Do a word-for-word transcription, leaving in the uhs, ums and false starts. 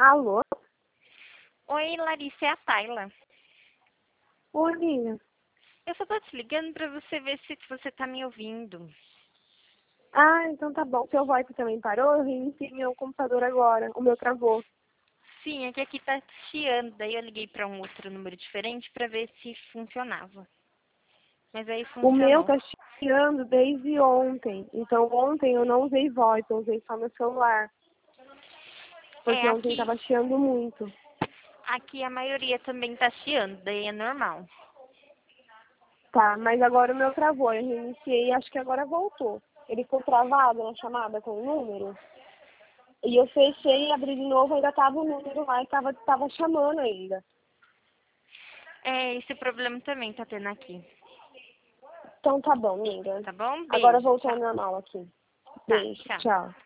Alô? Oi, Larissa, é a Tayla. Oi, amiga. Eu só tô te ligando pra você ver se você tá me ouvindo. Ah, então tá bom. Seu VoIP também parou? Eu reiniciei meu computador agora. O meu travou. Sim, é que aqui tá chiando, daí eu liguei pra um outro número diferente pra ver se funcionava. Mas aí O meu funcionou. tá chiando desde ontem. Então ontem eu não usei VoIP, eu usei só meu celular. É, Porque ontem aqui, tava chiando muito. aqui a maioria também tá chiando, daí é normal. Tá, mas agora o meu travou. Eu reiniciei e acho que agora voltou. Ele ficou travado na chamada com o número. E eu fechei e abri de novo, ainda tava o número lá e tava, tava chamando ainda. É, esse problema também tá tendo aqui. Então tá bom, amiga. Tá bom? Agora Beijo, voltou ao tchau. normal aqui. Tá, Beijo, tchau. tchau.